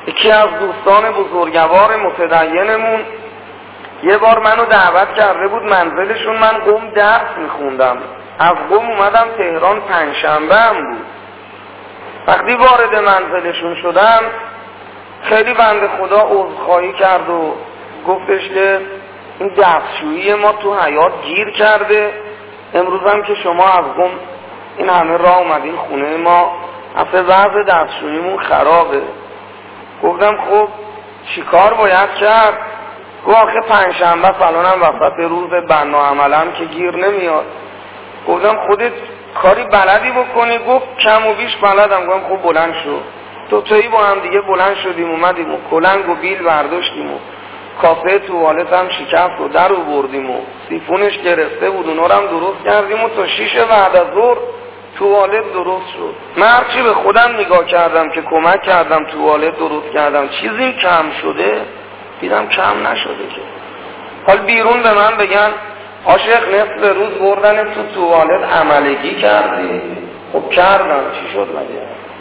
یکی از دوستان بزرگوار متدینمون یه بار منو دعوت کرده بود منزلشون، من قم درس میخوندم، از قم اومدم تهران، پنجشنبه هم بود. وقتی وارد منزلشون شدم خیلی بنده خدا عذرخواهی کرد و گفتش که این دستشویی ما تو حیاط گیر کرده، امروز هم که شما از قم این همه راه اومدین خونه ما، اصلا وضع دستشوییمون خرابه. گفتم خب چیکار باید کرد؟ گفت آخه پنجشنبه فلانم وسط روز بنا عملم که گیر نمیاد. گفتم خودت کاری بلدی بکنی؟ گفت کم و بیش بلدم. گفتم خب بلند شو. دوتایی با هم دیگه بلند شدیم اومدیم و کلنگ و بیل برداشتیم و کافه توالت هم شکست و در رو بردیم و سیفونش گرفته بود اونا رو هم درست کردیم و تا 6 بعد از ظهر توالت درست شد. من هرچی به خودم نگاه کردم که کمک کردم توالت درست کردم چیزی کم شده؟ دیدم کم نشده که. حال بیرون به من بگن عاشق نصف روز بردن تو توالت عملگی کردی. خب کردم، چی شد مگه؟